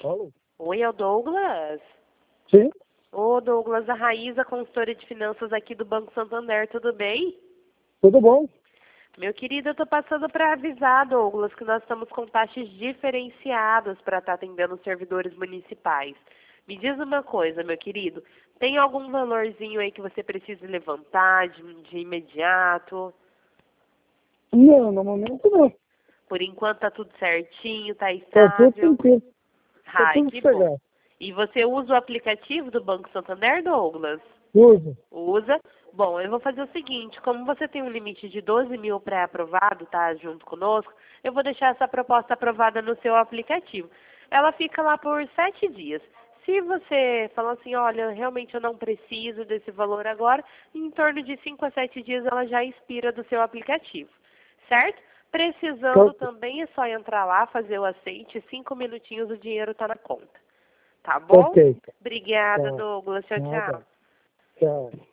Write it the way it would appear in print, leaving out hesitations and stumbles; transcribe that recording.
Alô? Oi, é o Douglas? Sim, Ô, Douglas, a Raíza, consultora de finanças aqui do Banco Santander, tudo bem? tudo bom? Meu querido, eu tô passando para avisar, Douglas, que nós estamos com taxas diferenciadas para estar atendendo os servidores municipais. Me diz uma coisa, meu querido, tem algum valorzinho aí que você precisa levantar de imediato? Não, no momento não. Por enquanto tá tudo certinho, tá Tá tudo estável? tranquilo. Tá Ai, tudo que bom. sossegado. E você usa o aplicativo do Banco Santander, Douglas? Uso. Usa. Bom, eu vou fazer o seguinte, como você tem um limite de 12 mil pré-aprovado, tá, junto conosco, eu vou deixar essa proposta aprovada no seu aplicativo. Ela fica lá por 7 dias. Se você falar assim, olha, realmente eu não preciso desse valor agora, em torno de 5 a 7 dias ela já expira do seu aplicativo, certo? Precisando Tá, também é só entrar lá, fazer o aceite, 5 minutinhos o dinheiro está na conta. Tá tá bom? ok. Obrigada, Tá. Douglas. Tchau, Nada. tchau. Tchau.